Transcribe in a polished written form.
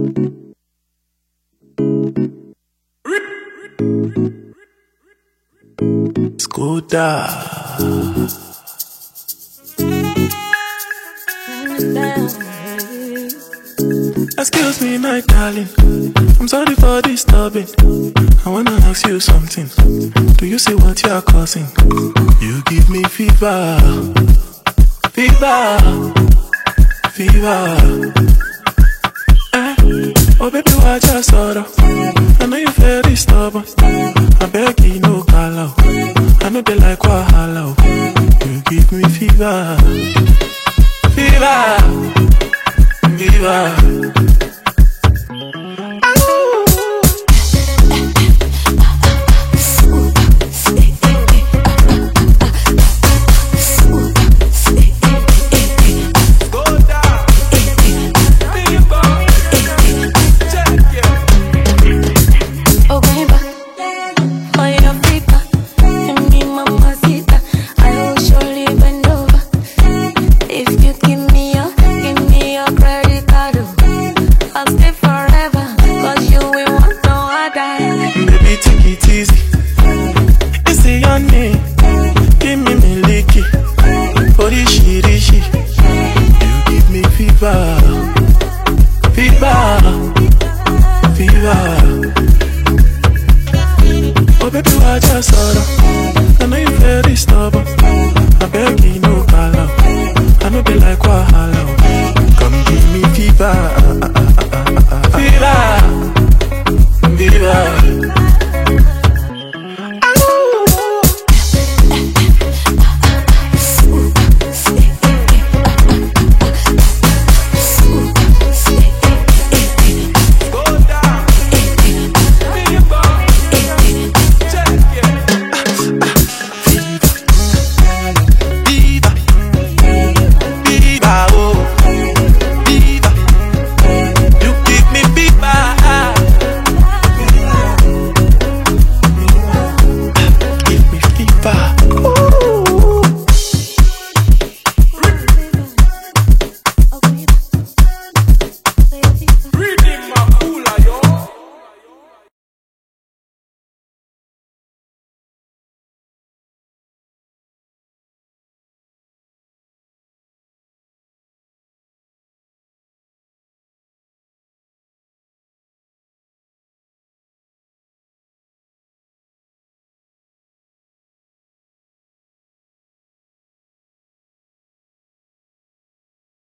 Skoda. Excuse me, my darling. I'm sorry for disturbing. I wanna ask you something. Do you see what you are causing? You give me fever, fever, fever. Oh baby, why just sorrow? I know you very stubborn. I beg you, no call out. I know they like wahala. You give me fever, fever, fever. Oh baby, why just sorrow?